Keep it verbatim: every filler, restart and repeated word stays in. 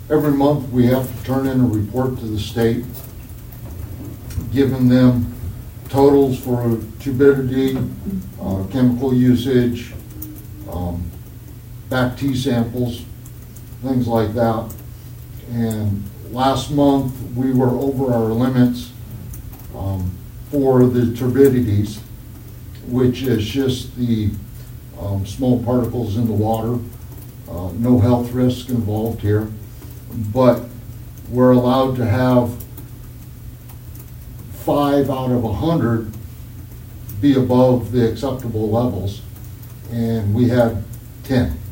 every month we have to turn in a report to the state, giving them totals for turbidity, uh, chemical usage, um, back T samples, things like that. And last month we were over our limits um, for the turbidities, which is just the um, small particles in the water. Uh, no health risk involved here, but we're allowed to have five out of a hundred be above the acceptable levels, and we had ten.